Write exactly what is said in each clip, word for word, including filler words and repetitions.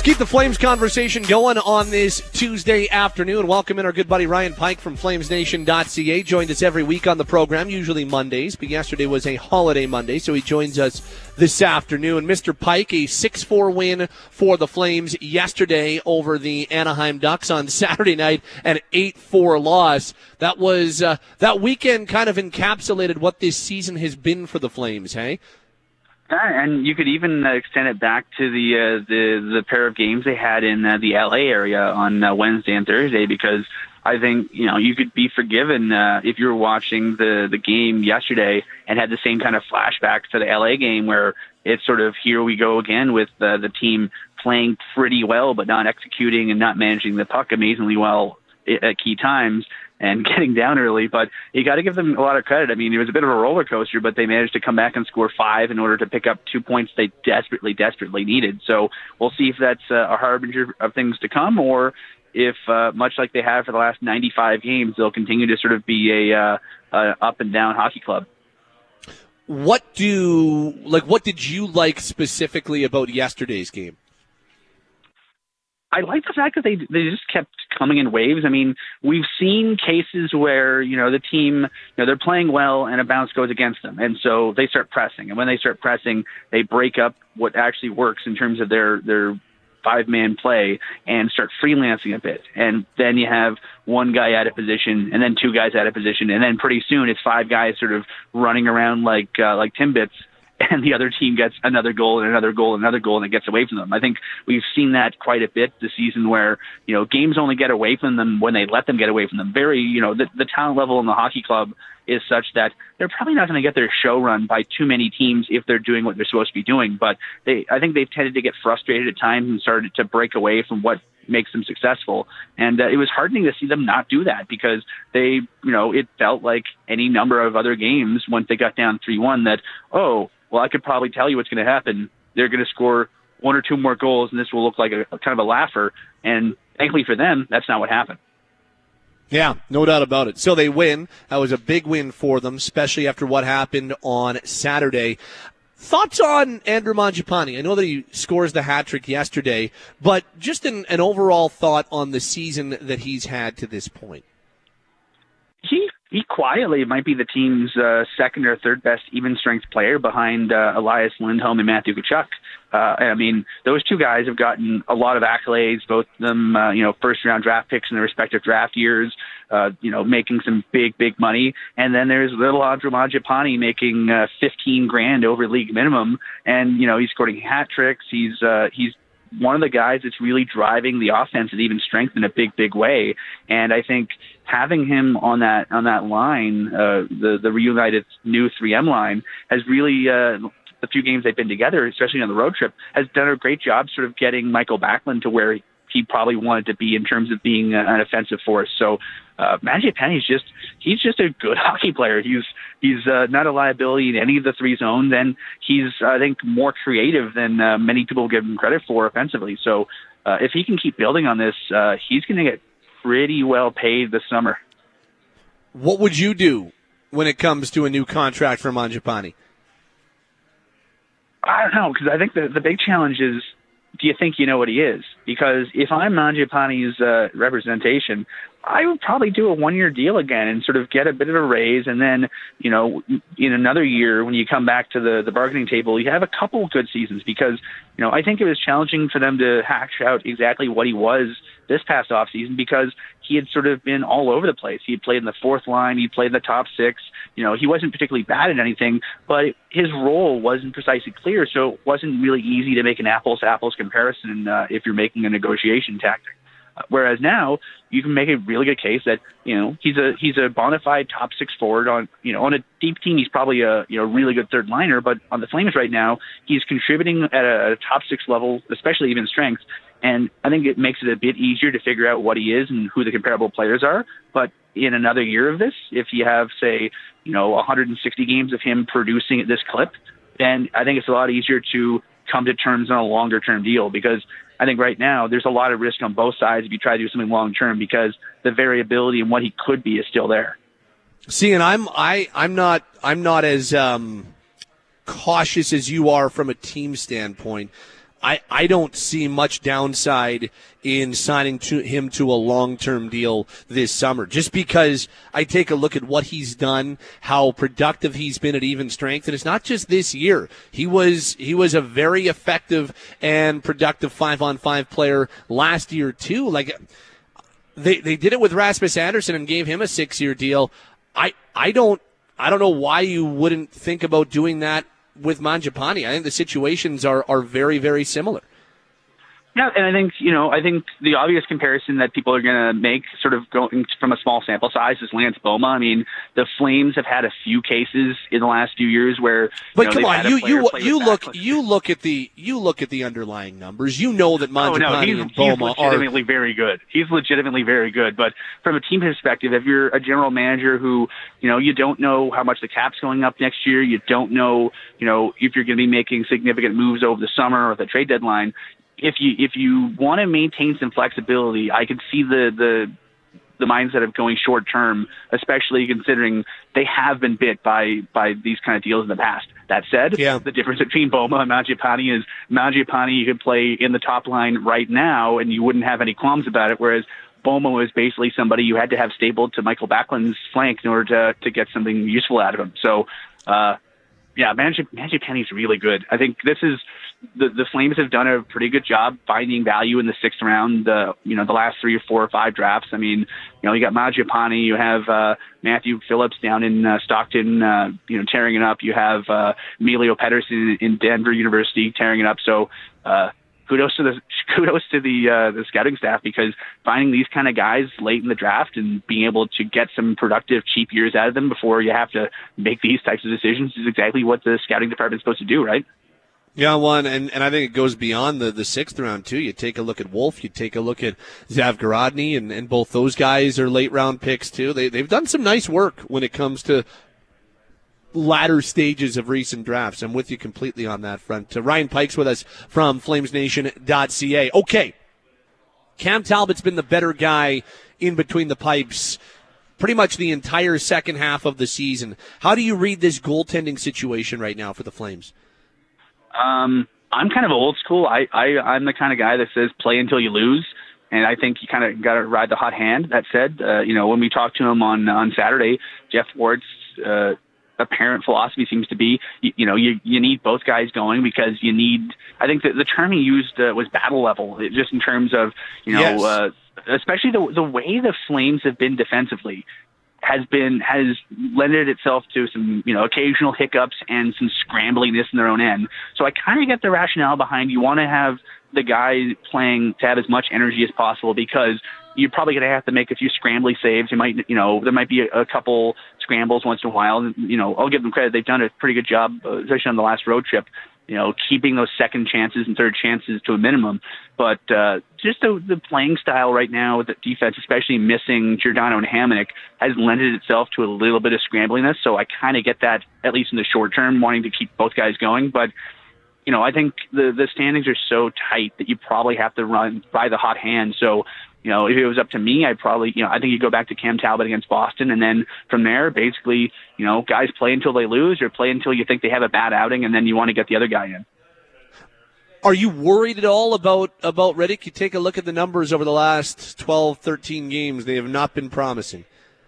Let's keep the Flames conversation going on this Tuesday afternoon. Welcome in our good buddy Ryan Pike from Flames Nation dot C A. Joined us every week on the program, usually Mondays, but yesterday was a holiday Monday, so he joins us this afternoon. Mister Pike, a six four win for the Flames yesterday over the Anaheim Ducks on Saturday night, an eight four loss. That was uh, that weekend kind of encapsulated what this season has been for the Flames, hey? Yeah, and you could even uh, extend it back to the uh, the the pair of games they had in uh, the L A area on uh, Wednesday and Thursday, because I think, you know, you could be forgiven uh, if you were watching the the game yesterday and had the same kind of flashbacks to the L A game, where it's sort of here we go again with uh, the team playing pretty well but not executing and not managing the puck amazingly well at key times and getting down early. But you got to give them a lot of credit. I mean, it was a bit of a roller coaster, but they managed to come back and score five in order to pick up two points they desperately, desperately needed. So we'll see if that's a harbinger of things to come, or if, uh, much like they have for the last ninety-five games, they'll continue to sort of be a, uh, a up and down hockey club. What do, like, what did you like specifically about yesterday's game? I like the fact that they they just kept coming in waves. I mean, we've seen cases where, you know, the team, you know, they're playing well and a bounce goes against them, and so they start pressing. And when they start pressing, they break up what actually works in terms of their their five-man play and start freelancing a bit. And then you have one guy out of position, and then two guys out of position, and then pretty soon it's five guys sort of running around like uh, like Timbits, and the other team gets another goal and another goal and another goal, and it gets away from them. I think we've seen that quite a bit this season, where, you know, games only get away from them when they let them get away from them. Very, you know, the, the talent level in the hockey club is such that they're probably not going to get their show run by too many teams if they're doing what they're supposed to be doing. But they, I think they've tended to get frustrated at times and started to break away from what makes them successful. And uh, it was heartening to see them not do that, because they, you know, it felt like any number of other games once they got down three one that, oh, well, I could probably tell you what's going to happen. They're going to score one or two more goals, and this will look like a, a kind of a laugher. And thankfully for them, that's not what happened. Yeah, no doubt about it. So they win. That was a big win for them, especially after what happened on Saturday. Thoughts on Andrew Mangiapane? I know that he scores the hat trick yesterday, but just an, an overall thought on the season that he's had to this point. He he quietly might be the team's uh, second or third best even strength player behind uh, Elias Lindholm and Matthew Tkachuk. Uh, I mean, those two guys have gotten a lot of accolades, both of them, uh, you know, first round draft picks in their respective draft years, uh, you know, making some big, big money. And then there's little Andrew Mangiapane making uh, fifteen grand over league minimum. And, you know, he's scoring hat tricks. He's, uh, he's, one of the guys that's really driving the offense at even strength in a big, big way. And I think having him on that on that line, uh, the the reunited new three M line, has really uh, the few games they've been together, especially on the road trip, has done a great job sort of getting Michael Backlund to where he probably wanted to be in terms of being an offensive force. So uh, Mangiapane is just he's just a good hockey player. He's he's uh, not a liability in any of the three zones, and he's I think more creative than uh, many people give him credit for offensively. So uh, if he can keep building on this, uh, he's going to get pretty well paid this summer. What would you do when it comes to a new contract for Mangiapane? I don't know, because I think the the big challenge is, do you think you know what he is? Because if I'm Mangiapane's uh, representation, I would probably do a one-year deal again and sort of get a bit of a raise. And then, you know, in another year, when you come back to the, the bargaining table, you have a couple good seasons, because, you know, I think it was challenging for them to hash out exactly what he was this past offseason, because he had sort of been all over the place. He had played in the fourth line. He played in the top six. You know, he wasn't particularly bad at anything, but his role wasn't precisely clear, so it wasn't really easy to make an apples-to-apples comparison uh, if you're making a negotiation tactic. Uh, whereas now, you can make a really good case that, you know, he's a he's a bona fide top six forward on, you know, on a deep team. He's probably a, you know, really good third liner, but on the Flames right now, he's contributing at a, at a top six level, especially even strength. And I think it makes it a bit easier to figure out what he is and who the comparable players are. But in another year of this, if you have, say, you know, one hundred sixty games of him producing at this clip, then I think it's a lot easier to come to terms on a longer-term deal, because I think right now there's a lot of risk on both sides if you try to do something long-term, because the variability in what he could be is still there. See, and I'm I I'm not I'm not as um, cautious as you are from a team standpoint. I, I don't see much downside in signing to him to a long-term deal this summer, just because I take a look at what he's done, how productive he's been at even strength, and it's not just this year. He was he was a very effective and productive five-on-five player last year too. Like they they did it with Rasmus Andersson and gave him a six-year deal. I I don't I don't know why you wouldn't think about doing that with Mangiapane. I think the situations are, are very, very similar. Yeah, and I think, you know, I think the obvious comparison that people are going to make, sort of going from a small sample size, is Lance Boma. I mean, the Flames have had a few cases in the last few years where, but you know, come on, you you you look backlist. you look at the you look at the underlying numbers. You know that Mangiapane oh, no, he's, and Boma he's legitimately are very good. He's legitimately very good. But from a team perspective, if you're a general manager who, you know, you don't know how much the cap's going up next year, you don't know, you know, if you're going to be making significant moves over the summer or the trade deadline. If you if you want to maintain some flexibility, I could see the the the mindset of going short term, especially considering they have been bit by by these kind of deals in the past. That said, yeah. the difference between Boma and Mangiapane is Mangiapane you could play in the top line right now and you wouldn't have any qualms about it, whereas Boma was basically somebody you had to have stapled to Michael Backlund's flank in order to to get something useful out of him. So, uh, yeah, Mangiapane is really good. I think this is. The, the Flames have done a pretty good job finding value in the sixth round, uh, you know, the last three or four or five drafts. I mean, you know, you got Mangiapane, you have uh, Matthew Phillips down in uh, Stockton, uh, you know, tearing it up. You have uh, Emilio Pettersson in Denver University tearing it up. So uh, kudos to the kudos to the uh, the scouting staff, because finding these kind of guys late in the draft and being able to get some productive, cheap years out of them before you have to make these types of decisions is exactly what the scouting department is supposed to do, right? Yeah, one, and, and I think it goes beyond the, the sixth round, too. You take a look at Wolf, you take a look at Zavgorodny, and, and both those guys are late-round picks, too. They, they've done some nice work when it comes to latter stages of recent drafts. I'm with you completely on that front. Uh, Ryan Pike's with us from flames nation dot c a. Okay, Cam Talbot's been the better guy in between the pipes pretty much the entire second half of the season. How do you read this goaltending situation right now for the Flames? Um, I'm kind of old school. I, I, I'm the kind of guy that says play until you lose. And I think you kind of got to ride the hot hand. That said, uh, you know, when we talked to him on, on Saturday, Jeff Ward's, uh, apparent philosophy seems to be, you, you know, you, you need both guys going because you need, I think that the term he used uh, was battle level, just in terms of, you know, yes. uh, especially the, the way the Flames have been defensively. has been has lended itself to some, you know, occasional hiccups and some scrambliness in their own end. So I kind of get the rationale behind you want to have the guy playing to have as much energy as possible, because you're probably going to have to make a few scrambly saves. You might, you know, there might be a, a couple scrambles once in a while. And, you know, I'll give them credit. They've done a pretty good job, uh, especially on the last road trip, you know, keeping those second chances and third chances to a minimum. But uh, just the, the playing style right now with the defense, especially missing Giordano and Hamonic, has lended itself to a little bit of scrambliness. So I kind of get that, at least in the short term, wanting to keep both guys going. But, you know, I think the, the standings are so tight that you probably have to run by the hot hand. So, you know, if it was up to me, I'd probably, you know, I think you go back to Cam Talbot against Boston, and then from there, basically, you know, guys play until they lose or play until you think they have a bad outing, and then you want to get the other guy in. Are you worried at all about, about Rittich? You take a look at the numbers over the last twelve, thirteen games. They have not been promising.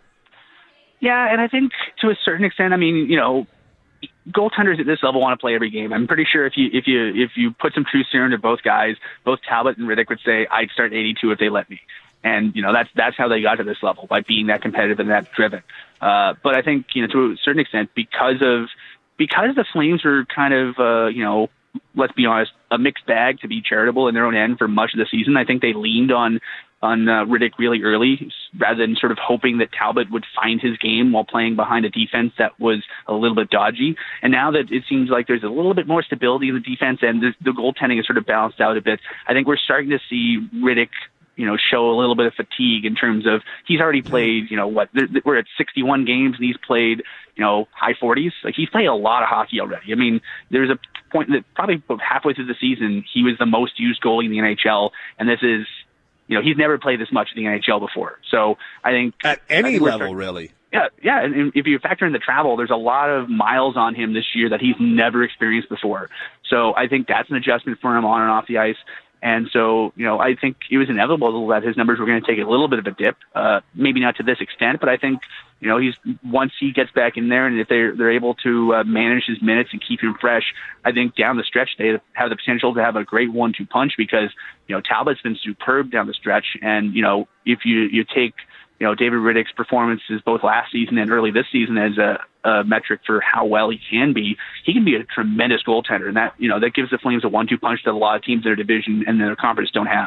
Yeah, and I think to a certain extent, I mean, you know, goaltenders at this level want to play every game. I'm pretty sure if you if you if you put some truth serum to both guys, both Talbot and Rittich would say, I'd start eighty-two if they let me. And, you know, that's that's how they got to this level, by being that competitive and that driven. Uh, but I think, you know, to a certain extent, because of because the Flames were kind of, uh, you know, let's be honest, a mixed bag, to be charitable in their own end for much of the season, I think they leaned on on uh, Rittich really early, rather than sort of hoping that Talbot would find his game while playing behind a defense that was a little bit dodgy. And now that it seems like there's a little bit more stability in the defense and the, the goaltending is sort of balanced out a bit, I think we're starting to see Rittich, you know, show a little bit of fatigue in terms of he's already played, you know, what, we're at sixty-one games and he's played, you know, high forties. Like, he's played a lot of hockey already. I mean, there's a point that probably halfway through the season, he was the most used goalie in the N H L. And this is, you know, he's never played this much in the N H L before. So I think at any think level, starting, really. Yeah, yeah, and if you factor in the travel, there's a lot of miles on him this year that he's never experienced before. So I think that's an adjustment for him on and off the ice. And so, you know, I think it was inevitable that his numbers were going to take a little bit of a dip, uh, maybe not to this extent, but I think, you know, he's once he gets back in there and if they're, they're able to uh, manage his minutes and keep him fresh, I think down the stretch they have the potential to have a great one two punch because, you know, Talbot's been superb down the stretch. And, you know, if you, you take, you know, David Riddick's performances both last season and early this season as a, a metric for how well he can be, he can be a tremendous goaltender. And that, you know, that gives the Flames a one two punch that a lot of teams in their division and their conference don't have.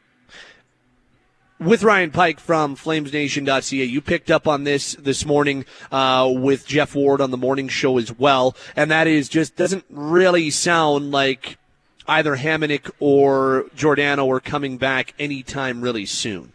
With Ryan Pike from Flames Nation dot C A, you picked up on this this morning uh, with Jeff Ward on the morning show as well, and that is just doesn't really sound like either Hamonic or Giordano are coming back anytime really soon.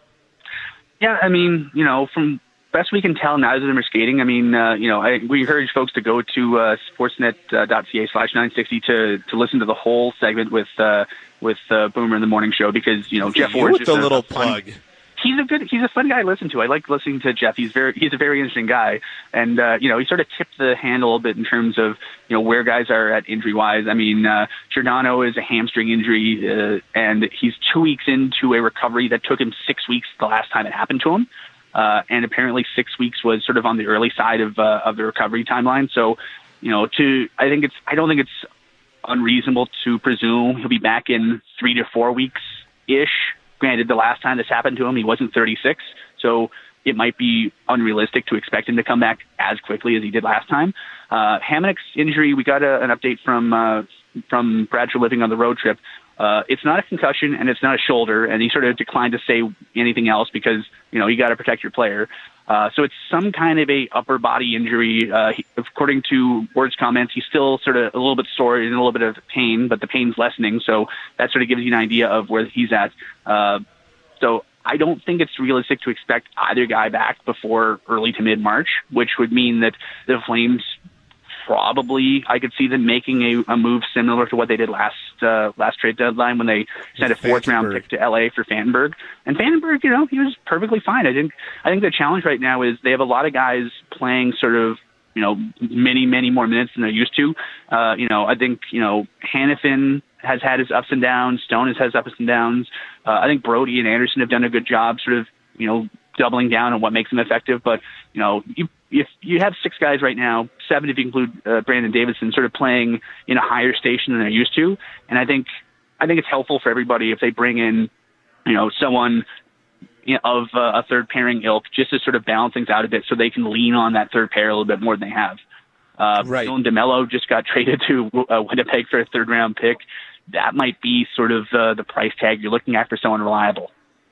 Yeah, I mean, you know, from best we can tell, neither of them are skating. I mean, uh, you know, I, we encourage folks to go to uh, sportsnet dot c a slash nine sixty to to listen to the whole segment with uh, with uh, Boomer in the morning show because you know Jeff Ward's just a a little fun, plug. He's a good, he's a fun guy to listen to. I like listening to Jeff. He's very, he's a very interesting guy, and uh, you know, he sort of tipped the hand a little bit in terms of you know where guys are at injury wise. I mean, uh, Giordano is a hamstring injury, uh, and he's two weeks into a recovery that took him six weeks the last time it happened to him. Uh, and apparently six weeks was sort of on the early side of uh, of the recovery timeline. So, you know, to I think it's I don't think it's unreasonable to presume he'll be back in three to four weeks ish. Granted, the last time this happened to him, he wasn't thirty-six, so it might be unrealistic to expect him to come back as quickly as he did last time. Uh, Hamonic's injury, we got a, an update from uh, from Brad Living on the road trip. Uh, it's not a concussion and it's not a shoulder, and he sort of declined to say anything else because, you know, you got to protect your player. Uh, so it's some kind of a upper body injury. Uh, he, according to Ward's comments, he's still sort of a little bit sore and a little bit of pain, but the pain's lessening. So that sort of gives you an idea of where he's at. Uh, so I don't think it's realistic to expect either guy back before early to mid-March, which would mean that the Flames probably, I could see them making a, a move similar to what they did last uh, last trade deadline when they sent a fourth round pick to L A for Vandenberg. And Vandenberg, you know, he was perfectly fine. I think I think the challenge right now is they have a lot of guys playing sort of, you know, many, many more minutes than they're used to. Uh, you know, I think, you know, Hanifin has had his ups and downs. Stone has had his ups and downs. Uh, I think Brody and Anderson have done a good job sort of, you know, doubling down on what makes them effective. But, you know, you, if you have six guys right now, seven if you include uh, Brandon Davidson, sort of playing in a higher station than they're used to. And I think I think it's helpful for everybody if they bring in, you know, someone you know, of uh, a third pairing ilk just to sort of balance things out a bit so they can lean on that third pair a little bit more than they have. Uh, right. Dylan DeMello just got traded to uh, Winnipeg for a third round pick. That might be sort of uh, the price tag you're looking at for someone reliable.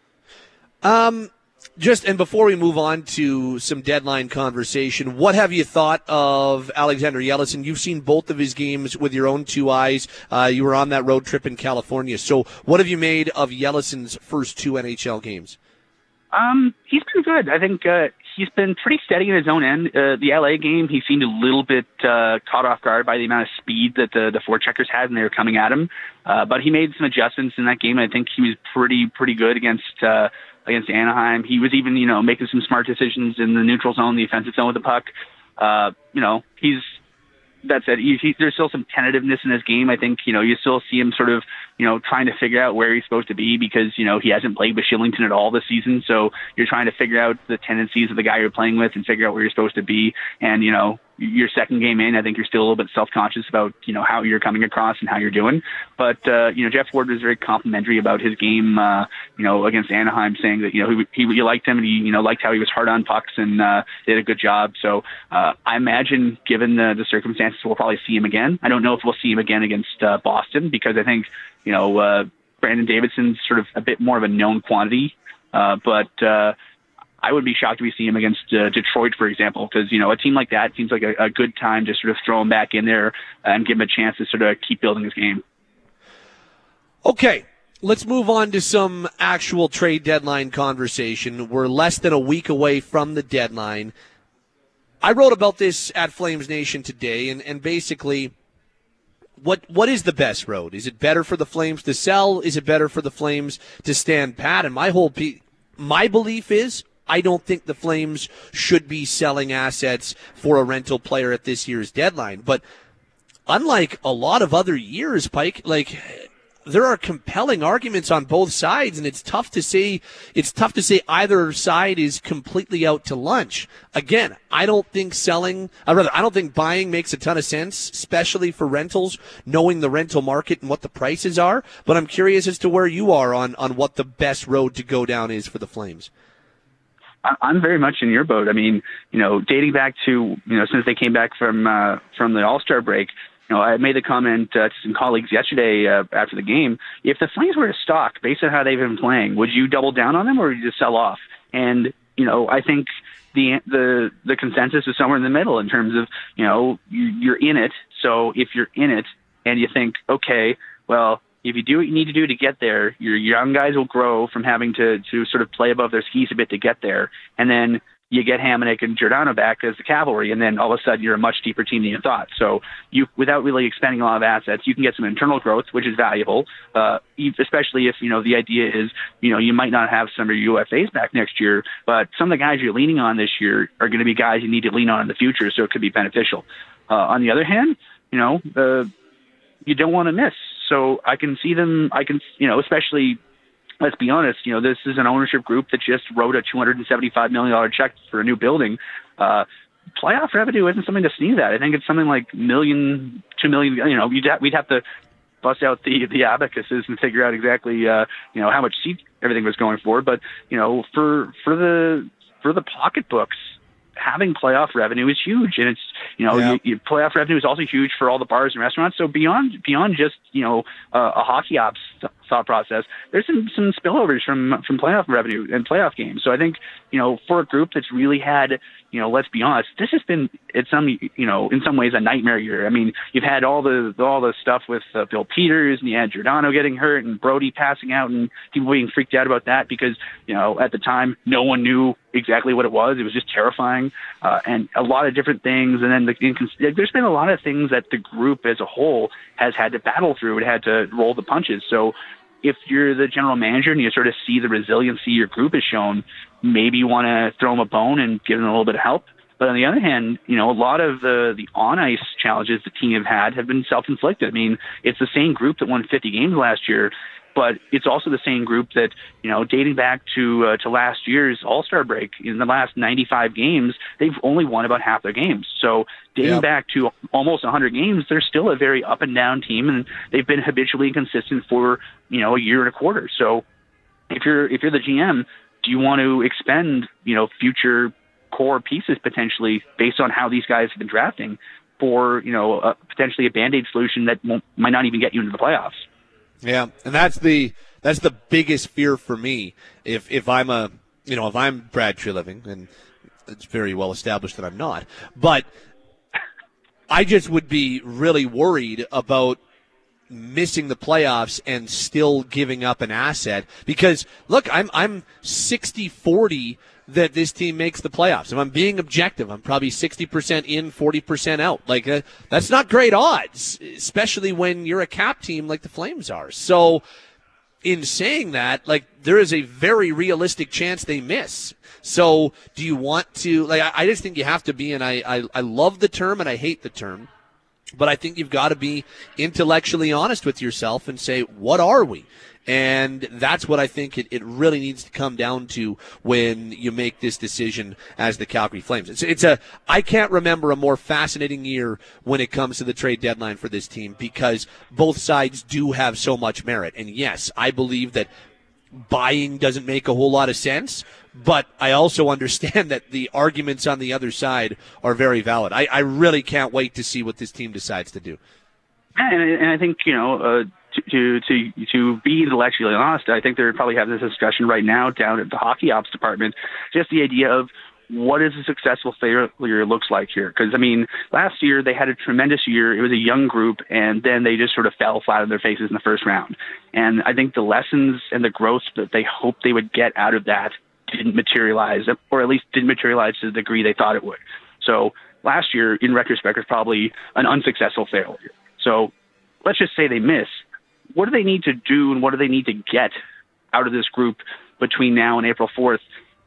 Um, just, and before we move on to some deadline conversation, what have you thought of Alexander Yellison? You've seen both of his games with your own two eyes. Uh, you were on that road trip in California. So what have you made of Yellison's first two N H L games? Um, he's been good. I think uh, he's been pretty steady in his own end. Uh, the L A game, he seemed a little bit uh, caught off guard by the amount of speed that the, the forecheckers had and they were coming at him. Uh, but he made some adjustments in that game. I think he was pretty pretty good against uh, against Anaheim. He was even, you know, making some smart decisions in the neutral zone, the offensive zone with the puck. Uh, you know, he's that said, he, he, there's still some tentativeness in his game. I think, you know, you still see him sort of, you know, trying to figure out where he's supposed to be because, you know, he hasn't played with Shillington at all this season. So you're trying to figure out the tendencies of the guy you're playing with and figure out where you're supposed to be. And, you know, your second game in, I think you're still a little bit self-conscious about, you know, how you're coming across and how you're doing. But, uh, you know, Jeff Ward was very complimentary about his game, uh, you know, against Anaheim, saying that, you know, he, he, he liked him and he, you know, liked how he was hard on pucks and uh, did a good job. So uh, I imagine, given the, the circumstances, we'll probably see him again. I don't know if we'll see him again against uh, Boston because I think, you know, uh, Brandon Davidson's sort of a bit more of a known quantity. Uh, but, uh, I would be shocked if we see him against uh, Detroit, for example, because, you know, a team like that seems like a, a good time to sort of throw him back in there and give him a chance to sort of keep building his game. Okay, let's move on to some actual trade deadline conversation. We're less than a week away from the deadline. I wrote about this at Flames Nation today, and, and basically, what what is the best road? Is it better for the Flames to sell? Is it better for the Flames to stand pat? And my whole pe- my belief is, I don't think the Flames should be selling assets for a rental player at this year's deadline. But unlike a lot of other years, Pike, like, there are compelling arguments on both sides, and it's tough to say it's tough to say either side is completely out to lunch. Again, I don't think selling, or rather, I don't think buying makes a ton of sense, especially for rentals, knowing the rental market and what the prices are. But I'm curious as to where you are on, on what the best road to go down is for the Flames. I'm very much in your boat. I mean, you know, dating back to, you know, since they came back from uh, from the All-Star break, you know, I made the comment uh, to some colleagues yesterday uh, after the game, if the Flames were to stock based on how they've been playing, would you double down on them or would you just sell off? And, you know, I think the the the consensus is somewhere in the middle in terms of, you know, you, you're in it. So if you're in it and you think, okay, well, if you do what you need to do to get there, your young guys will grow from having to, to sort of play above their skis a bit to get there. And then you get Hamonic and Giordano back as the cavalry, and then all of a sudden you're a much deeper team than you thought. So you, without really expending a lot of assets, you can get some internal growth, which is valuable, uh, especially if, you know, the idea is, you know, you might not have some of your U F As back next year, but some of the guys you're leaning on this year are going to be guys you need to lean on in the future, so it could be beneficial. Uh, on the other hand, you know, uh, you don't want to miss. So I can see them, I can, you know, especially, let's be honest, you know, this is an ownership group that just wrote a two hundred seventy-five million dollars check for a new building. Uh, playoff revenue isn't something to sneeze at. I think it's something like million, two million, you know, you'd ha- we'd have to bust out the, the abacuses and figure out exactly, uh, you know, how much seat everything was going for. But, you know, for, for the, for the pocketbooks, having playoff revenue is huge, and it's, you know, yeah. you, you, playoff revenue is also huge for all the bars and restaurants. So beyond beyond just, you know, uh, a hockey ops th- thought process, there's some some spillovers from from playoff revenue and playoff games. So I think, you know, for a group that's really had, you know, let's be honest, this has been, it's some, you know, in some ways a nightmare year. I mean, you've had all the all the stuff with uh, Bill Peters, and you had Giordano getting hurt and Brody passing out, and people being freaked out about that because, you know, at the time no one knew exactly what it was. It was just terrifying, uh, and a lot of different things. And then the, incons- there's been a lot of things that the group as a whole has had to battle through. It had to roll the punches. So if you're the general manager and you sort of see the resiliency your group has shown, maybe you want to throw them a bone and give them a little bit of help. But on the other hand, you know, a lot of the, the on-ice challenges the team have had have been self-inflicted. I mean, it's the same group that won fifty games last year, but it's also the same group that, you know, dating back to uh, to last year's All-Star break, in the last ninety-five games, they've only won about half their games. So dating yep. back to almost one hundred games, they're still a very up-and-down team, and they've been habitually inconsistent for, you know, a year and a quarter. So if you're if you're the G M, do you want to expend, you know, future core pieces potentially based on how these guys have been drafting for, you know, uh, potentially a Band-Aid solution that won't, might not even get you into the playoffs? Yeah, and that's the that's the biggest fear for me. If if I'm a you know if I'm Brad Treliving, and it's very well established that I'm not, but I just would be really worried about missing the playoffs and still giving up an asset, because look, I'm I'm sixty forty that this team makes the playoffs. If I'm being objective, I'm probably sixty percent in, forty percent out. Like, uh, that's not great odds, especially when you're a cap team like the Flames are. So in saying that, like, there is a very realistic chance they miss. So do you want to, like, I, I just think you have to be, and I, I, I love the term and I hate the term, but I think you've got to be intellectually honest with yourself and say, what are we? And that's what I think it, it really needs to come down to when you make this decision as the Calgary Flames. It's, it's a, I can't remember a more fascinating year when it comes to the trade deadline for this team, because both sides do have so much merit. And yes, I believe that buying doesn't make a whole lot of sense, but I also understand that the arguments on the other side are very valid. I, I really can't wait to see what this team decides to do. And, and I think, you know, uh, to to to be intellectually honest, I think they're probably having this discussion right now down at the hockey ops department, just the idea of what is a successful failure looks like here. Because, I mean, last year they had a tremendous year. It was a young group, and then they just sort of fell flat on their faces in the first round. And I think the lessons and the growth that they hoped they would get out of that didn't materialize, or at least didn't materialize to the degree they thought it would. So last year, in retrospect, was probably an unsuccessful failure. So let's just say they miss. What do they need to do, and what do they need to get out of this group between now and April fourth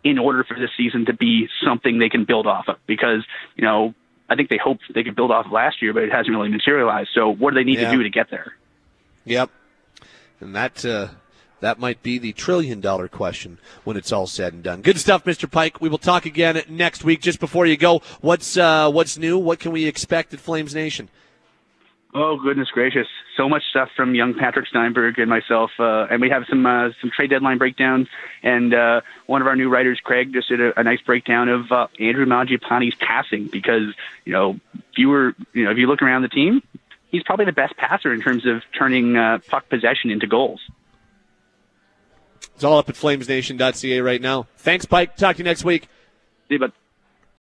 in order for this season to be something they can build off of. Because, you know, I think they hoped they could build off of last year, but it hasn't really materialized. So what do they need yeah. to do to get there? Yep. And that, uh, that might be the trillion-dollar question when it's all said and done. Good stuff, Mister Pike. We will talk again next week. Just before you go, what's uh, what's new? What can we expect at Flames Nation? Oh, goodness gracious. So much stuff from young Patrick Steinberg and myself. Uh, and we have some uh, some trade deadline breakdown. And uh, one of our new writers, Craig, just did a, a nice breakdown of uh, Andrew Mangiapane's passing. Because, you know, if you, were, you know, if you look around the team, he's probably the best passer in terms of turning uh, puck possession into goals. It's all up at flames nation dot c a right now. Thanks, Pike. Talk to you next week. See you, bud.